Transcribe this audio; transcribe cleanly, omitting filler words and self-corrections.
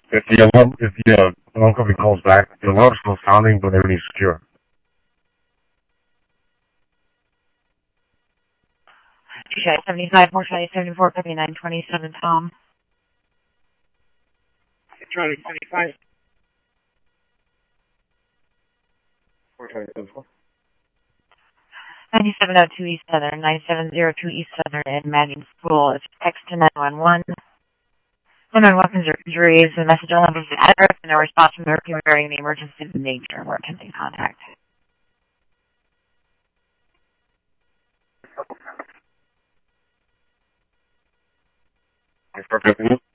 If the alarm company calls back, the alarm's still sounding, but everything's secure. TJ 75, Mortuary 74, copy 927, Tom. Charlie 75. Mortuary 74. 9702 East Southern, 9702 East Southern in Manning School. It's text to 911. Unknown weapons or injuries. The message only gives the address and no response from the rookie regarding the emergency of nature. We're attempting contact. Perfect.